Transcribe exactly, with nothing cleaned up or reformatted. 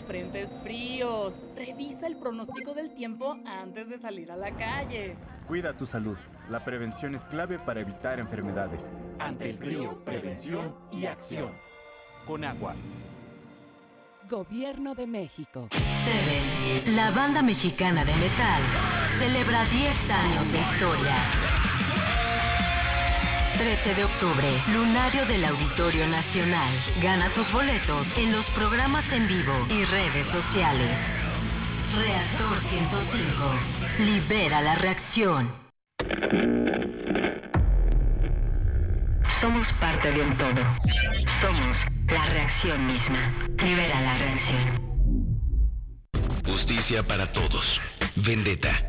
los frentes fríos. Revisa el pronóstico del tiempo antes de salir a la calle. Cuida tu salud. La prevención es clave para evitar enfermedades. Ante el frío, prevención y acción. Con agua. Gobierno de México. Seven, la banda mexicana de metal, celebra diez años de historia. trece de octubre, Lunario del Auditorio Nacional. Gana tus boletos en los programas en vivo y redes sociales. Reactor ciento cinco. Libera la reacción. Somos parte de un todo. Somos la reacción misma. Libera la reacción. Justicia para todos. Vendetta.